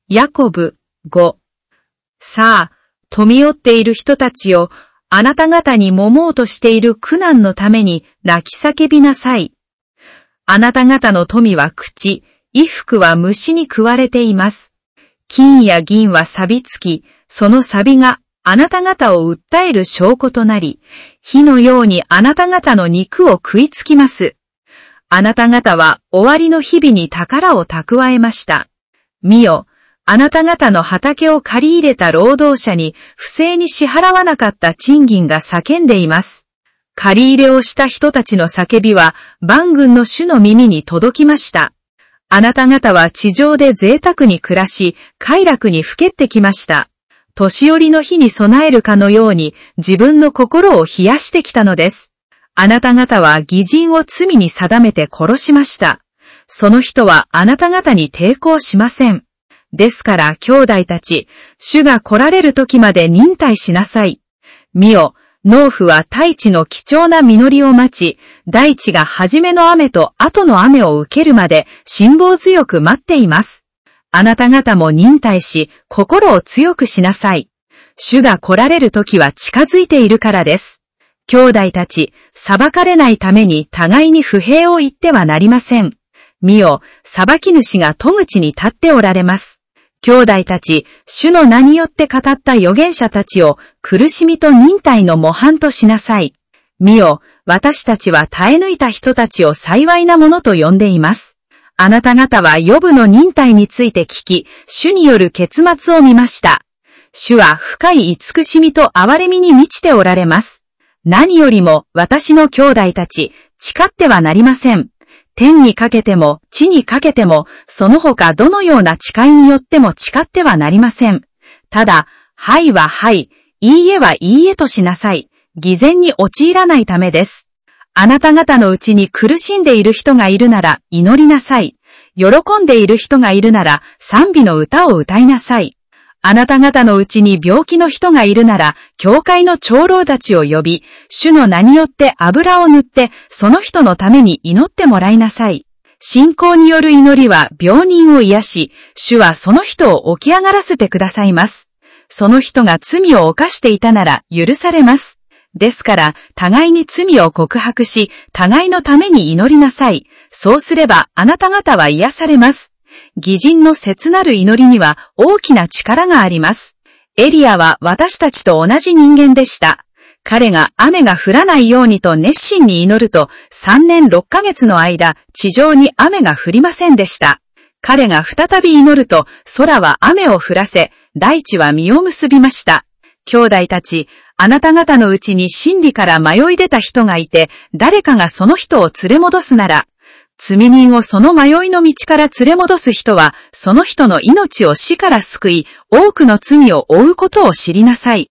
ヤコブ5。さあ、富み負っている人たちよ、あなた方に揉もうとしている苦難のために泣き叫びなさい。あなた方の富は朽ち、衣服は虫に食われています。金や銀は錆びつき、その錆があなた方を訴える証拠となり、火のようにあなた方の肉を食いつきます。あなた方は終わりの日々に宝を蓄えました。見よ、あなた方の畑を借り入れた労働者に不正に支払わなかった賃金が叫んでいます。借り入れをした人たちの叫びは万軍の主の耳に届きました。あなた方は地上で贅沢に暮らし、快楽にふけってきました。年寄りの日に備えるかのように自分の心を冷やしてきたのです。あなた方は義人を罪に定めて殺しました。その人はあなた方に抵抗しません。ですから兄弟たち、主が来られる時まで忍耐しなさい。見よ、農夫は大地の貴重な実りを待ち、大地が初めの雨と後の雨を受けるまで辛抱強く待っています。あなた方も忍耐し、心を強くしなさい。主が来られる時は近づいているからです。兄弟たち、裁かれないために互いに不平を言ってはなりません。見よ、裁き主が戸口に立っておられます。兄弟たち、主の名によって語った預言者たちを苦しみと忍耐の模範としなさい。見よ、私たちは耐え抜いた人たちを幸いなものと呼んでいます。あなた方はヨブの忍耐について聞き、主による結末を見ました。主は深い慈しみと憐れみに満ちておられます。何よりも私の兄弟たち、誓ってはなりません。天にかけても地にかけても、その他どのような誓いによっても誓ってはなりません。ただ、はいははい、いいえはいいえとしなさい。偽善に陥らないためです。あなた方のうちに苦しんでいる人がいるなら祈りなさい。喜んでいる人がいるなら賛美の歌を歌いなさい。あなた方のうちに病気の人がいるなら、教会の長老たちを呼び、主の名によって油を塗って、その人のために祈ってもらいなさい。信仰による祈りは病人を癒し、主はその人を起き上がらせてくださいます。その人が罪を犯していたなら許されます。ですから、互いに罪を告白し、互いのために祈りなさい。そうすれば、あなた方は癒されます。義人の切なる祈りには大きな力があります。エリアは私たちと同じ人間でした。彼が雨が降らないようにと熱心に祈ると3年6ヶ月の間地上に雨が降りませんでした。彼が再び祈ると空は雨を降らせ、大地は実を結びました。兄弟たち、あなた方のうちに真理から迷い出た人がいて、誰かがその人を連れ戻すなら、罪人をその迷いの道から連れ戻す人は、その人の命を死から救い、多くの罪を負うことを知りなさい。